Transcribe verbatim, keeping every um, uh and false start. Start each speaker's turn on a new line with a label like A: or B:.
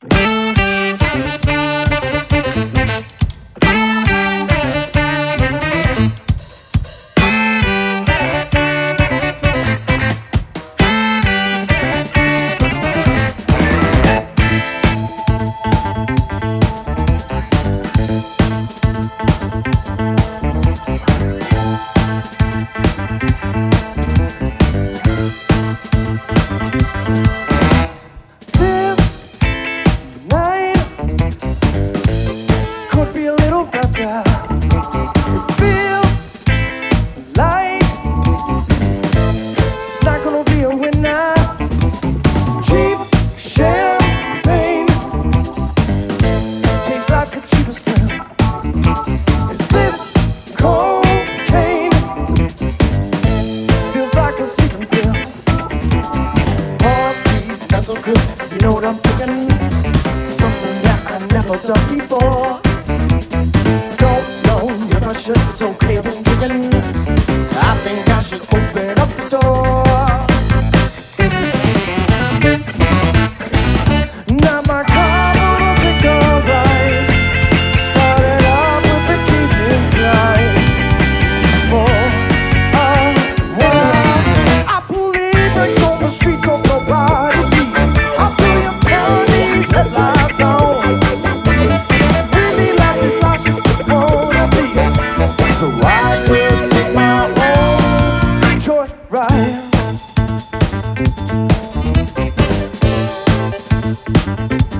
A: You know what I'm thinking? Something that I never done before. Don't know if I should, it's okay, I've been kicking. I think I should open up the door. Now my car will take a ride. Started out with the keys inside. Just for a while. I pull the brakes on the streets of nobody sees. I feel you turn these headlights on. Really like this life you wanna be. So I will take my own joyride.